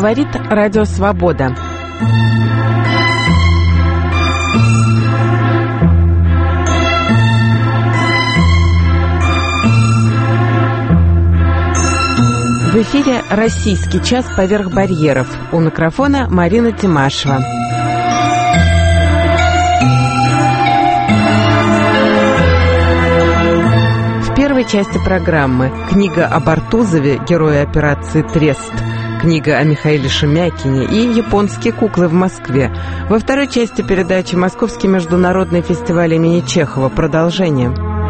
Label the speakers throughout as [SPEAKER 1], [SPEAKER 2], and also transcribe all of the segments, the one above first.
[SPEAKER 1] Говорит Радио Свобода. В эфире «Российский час поверх барьеров». У микрофона Марина Тимашева. В первой части программы книга об Артузове, герое операции «Трест», книга о Михаиле Шемякине и японские куклы в Москве. Во второй части передачи Московский международный фестиваль имени Чехова. Продолжение.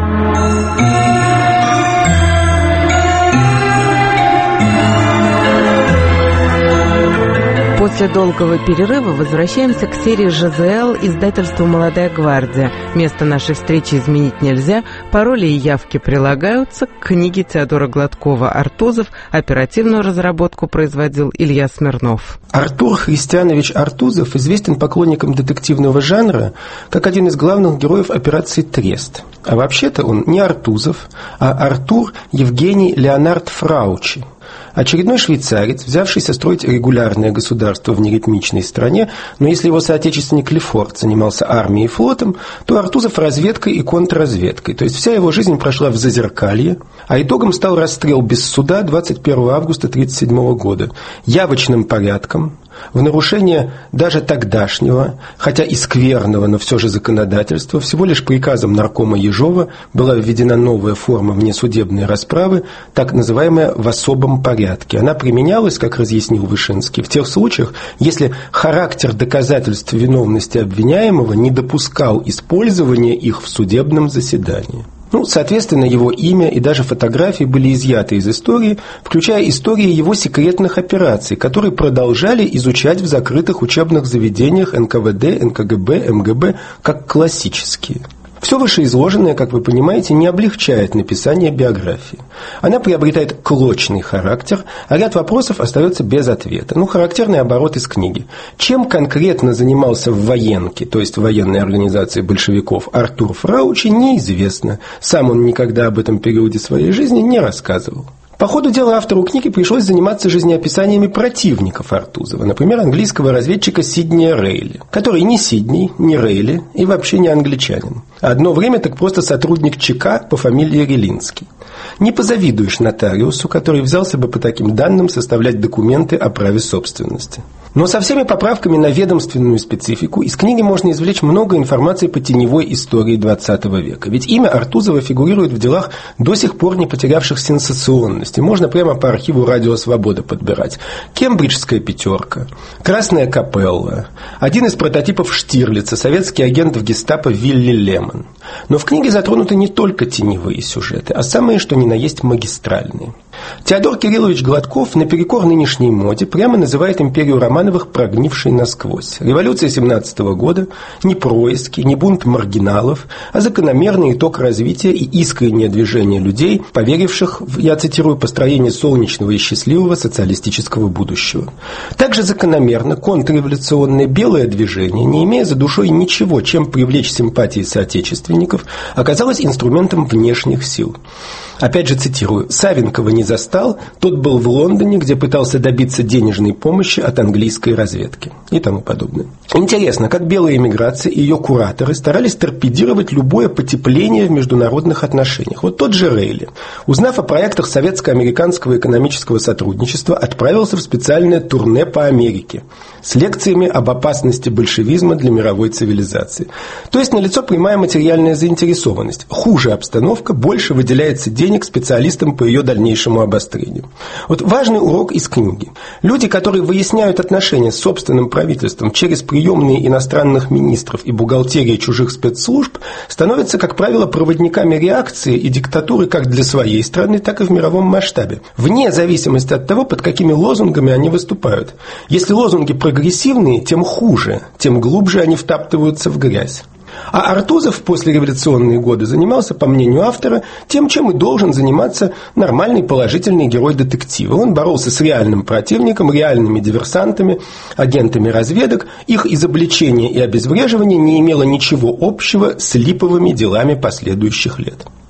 [SPEAKER 1] После долгого перерыва возвращаемся к серии ЖЗЛ издательства «Молодая гвардия». Место нашей встречи изменить нельзя, пароли и явки прилагаются. К книге Теодора Гладкова «Артузов» оперативную разработку производил Илья Смирнов.
[SPEAKER 2] Артур Христианович Артузов известен поклонникам детективного жанра как один из главных героев операции «Трест». А вообще-то он не Артузов, а Артур Евгений Леонард Фраучи. Очередной швейцарец, взявшийся строить регулярное государство в неритмичной стране, но если его соотечественник Лефорт занимался армией и флотом, то Артузов разведкой и контрразведкой. То есть вся его жизнь прошла в Зазеркалье, а итогом стал расстрел без суда 21 августа 1937 года. Явочным порядком, в нарушение даже тогдашнего, хотя и скверного, но все же законодательства, всего лишь приказом наркома Ежова была введена новая форма внесудебной расправы, так называемая «в особом порядке». Она применялась, как разъяснил Вышинский, в тех случаях, если характер доказательств виновности обвиняемого не допускал использования их в судебном заседании. Соответственно, его имя и даже фотографии были изъяты из истории, включая истории его секретных операций, которые продолжали изучать в закрытых учебных заведениях НКВД, НКГБ, МГБ как классические. Все вышеизложенное, как вы понимаете, не облегчает написание биографии. Она приобретает клочный характер, а ряд вопросов остается без ответа. Характерный оборот из книги. Чем конкретно занимался в военке, то есть в военной организации большевиков, Артур Фраучи, неизвестно. Сам он никогда об этом периоде своей жизни не рассказывал. По ходу дела автору книги пришлось заниматься жизнеописаниями противников Артузова, например, английского разведчика Сиднея Рейли, который ни Сидней, ни Рейли и вообще не англичанин. Одно время так просто сотрудник ЧК по фамилии Релинский. Не позавидуешь нотариусу, который взялся бы по таким данным составлять документы о праве собственности. Но со всеми поправками на ведомственную специфику из книги можно извлечь много информации по теневой истории XX века. Ведь имя Артузова фигурирует в делах, до сих пор не потерявших сенсационности. Можно прямо по архиву «Радио Свобода» подбирать. Кембриджская пятерка, Красная капелла, один из прототипов Штирлица, советский агент в гестапо Вилли Лемон. Но в книге затронуты не только теневые сюжеты, а самые, что ни на есть, магистральные. Теодор Кириллович Гладков наперекор нынешней моде прямо называет империю Романовых прогнившей насквозь. Революция 17 года не происки, не бунт маргиналов, а закономерный итог развития и искреннее движение людей, поверивших в, я цитирую, построение солнечного и счастливого социалистического будущего. Также закономерно контрреволюционное белое движение, не имея за душой ничего, чем привлечь симпатии соотечественников, оказалось инструментом внешних сил. Опять же цитирую: «Савенкова не застал, тот был в Лондоне, где пытался добиться денежной помощи от английской разведки» и тому подобное. Интересно, как белая эмиграция и ее кураторы старались торпедировать любое потепление в международных отношениях. Вот тот же Рейли, узнав о проектах советско-американского экономического сотрудничества, отправился в специальное турне по Америке с лекциями об опасности большевизма для мировой цивилизации. То есть налицо прямая материальная заинтересованность. Хуже обстановка, больше выделяется денег специалистам по ее дальнейшему обострению. Вот важный урок из книги. Люди, которые выясняют отношения с собственным правительством через приемные иностранных министров и бухгалтерии чужих спецслужб, становятся, как правило, проводниками реакции и диктатуры как для своей страны, так и в мировом масштабе, вне зависимости от того, под какими лозунгами они выступают. Если лозунги прогрессивные, тем хуже, тем глубже они втаптываются в грязь. А Артузов в послереволюционные годы занимался, по мнению автора, тем, чем и должен заниматься нормальный положительный герой детектива. Он боролся с реальным противником, реальными диверсантами, агентами разведок. Их изобличение и обезвреживание не имело ничего общего с липовыми делами последующих лет.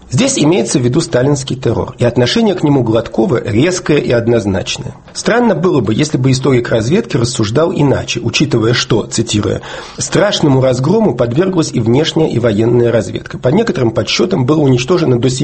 [SPEAKER 2] Здесь имеется в виду сталинский террор, и отношение к нему Гладкова резкое и однозначное. Странно было бы, если бы историк разведки рассуждал иначе, учитывая, что, цитируя, «страшному разгрому подверглась и внешняя, и военная разведка. По некоторым подсчетам было уничтожено до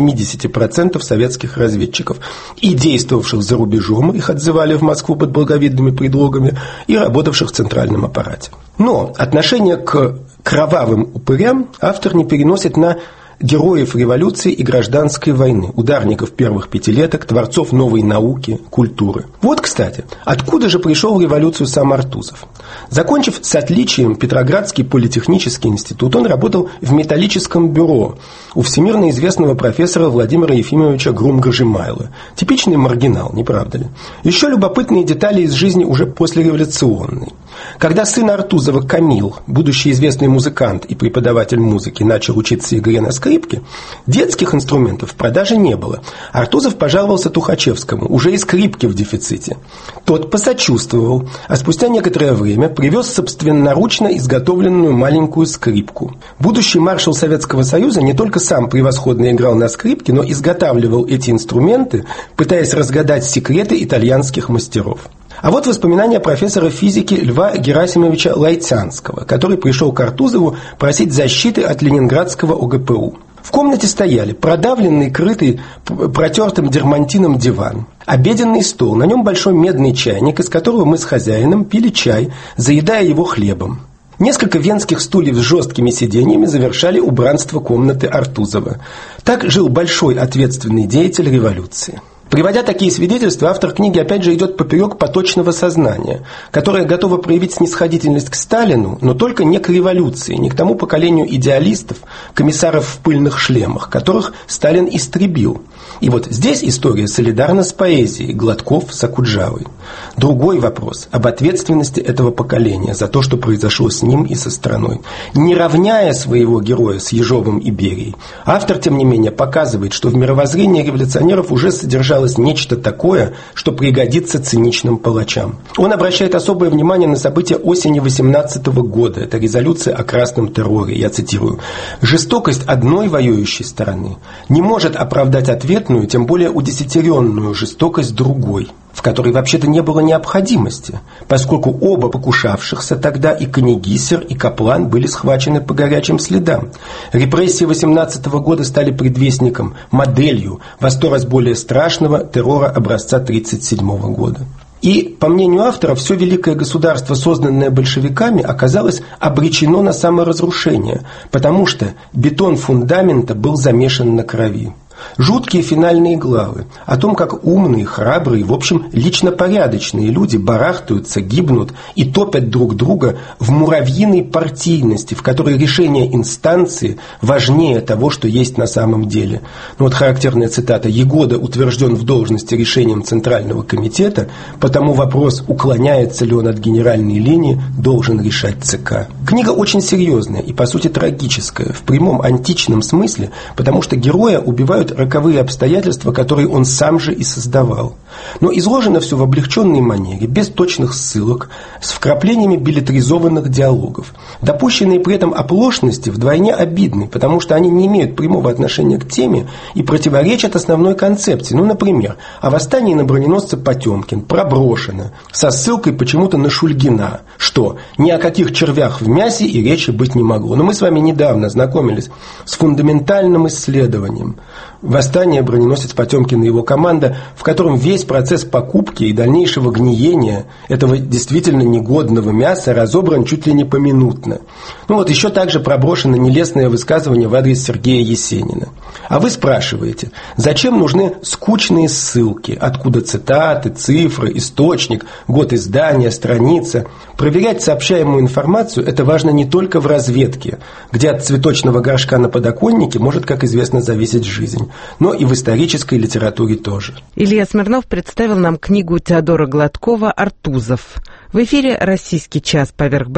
[SPEAKER 2] 70% советских разведчиков, и действовавших за рубежом, их отзывали в Москву под благовидными предлогами, и работавших в центральном аппарате». Но отношение к кровавым упырям автор не переносит на героев революции и гражданской войны, ударников первых пятилеток, творцов новой науки, культуры. Вот, кстати, откуда же пришел в революцию сам Артузов? Закончив с отличием Петроградский политехнический институт, он работал в металлическом бюро у всемирно известного профессора Владимира Ефимовича Грум-Гожемайло. Типичный маргинал, не правда ли? Еще любопытные детали из жизни уже послереволюционной. Когда сын Артузова Камил, будущий известный музыкант и преподаватель музыки, начал учиться игре на скрипке, детских инструментов в продаже не было. Артузов пожаловался Тухачевскому, уже и скрипки в дефиците. Тот посочувствовал, а спустя некоторое время привез собственноручно изготовленную маленькую скрипку. Будущий маршал Советского Союза не только сам превосходно играл на скрипке, но изготавливал эти инструменты, пытаясь разгадать секреты итальянских мастеров. А вот воспоминания профессора физики Льва Герасимовича Лайцанского, который пришел к Артузову просить защиты от ленинградского ОГПУ. В комнате стояли продавленный, крытый протертым дермантином диван, обеденный стол, на нем большой медный чайник, из которого мы с хозяином пили чай, заедая его хлебом. Несколько венских стульев с жесткими сиденьями завершали убранство комнаты Артузова. Так жил большой ответственный деятель революции. Приводя такие свидетельства, автор книги опять же идет поперек поточного сознания, которое готово проявить снисходительность к Сталину, но только не к революции, не к тому поколению идеалистов, комиссаров в пыльных шлемах, которых Сталин истребил. И вот здесь история солидарна с поэзией, Гладков с Окуджавой. Другой вопрос об ответственности этого поколения за то, что произошло с ним и со страной. Не равняя своего героя с Ежовым и Берией, автор, тем не менее, показывает, что в мировоззрении революционеров уже содержалось нечто такое, что пригодится циничным палачам. Он обращает особое внимание на события осени 18 года. Это резолюция о красном терроре. Я цитирую. «Жестокость одной воюющей стороны не может оправдать ответную, тем более удесятеренную жестокость другой, в которой вообще-то не было необходимости, поскольку оба покушавшихся тогда, и Канегисер, и Каплан, были схвачены по горячим следам. Репрессии 18 года стали предвестником, моделью во 100 раз более страшного террора образца 1937 года». И, по мнению автора, все великое государство, созданное большевиками, оказалось обречено на саморазрушение, потому что бетон фундамента был замешан на крови. Жуткие финальные главы о том, как умные, храбрые, в общем, лично порядочные люди барахтаются, гибнут и топят друг друга в муравьиной партийности, в которой решение инстанции важнее того, что есть на самом деле. Ну вот характерная цитата: «Егода утвержден в должности решением Центрального комитета, потому вопрос, уклоняется ли он от генеральной линии, должен решать ЦК». Книга очень серьезная и, по сути, трагическая, в прямом античном смысле, потому что героя убивают роковые обстоятельства, которые он сам же и создавал. Но изложено все в облегченной манере, без точных ссылок, с вкраплениями билетризованных диалогов. Допущенные при этом оплошности вдвойне обидны, потому что они не имеют прямого отношения к теме и противоречат основной концепции. Ну, например, о восстании на броненосце Потемкин проброшено, со ссылкой почему-то на Шульгина, что ни о каких червях в мясе и речи быть не могло. Но мы с вами недавно знакомились с фундаментальным исследованием «Восстание, броненосец Потемкин и его команда», в котором весь процесс покупки и дальнейшего гниения этого действительно негодного мяса разобран чуть ли не поминутно. Ну вот еще также проброшено нелестное высказывание в адрес Сергея Есенина. А вы спрашиваете, зачем нужны скучные ссылки, откуда цитаты, цифры, источник, год издания, страница? Проверять сообщаемую информацию – это важно не только в разведке, где от цветочного горшка на подоконнике может, как известно, зависеть жизнь, но и в исторической литературе тоже.
[SPEAKER 1] Илья Смирнов представил нам книгу Теодора Гладкова «Артузов». В эфире «Российский час» поверх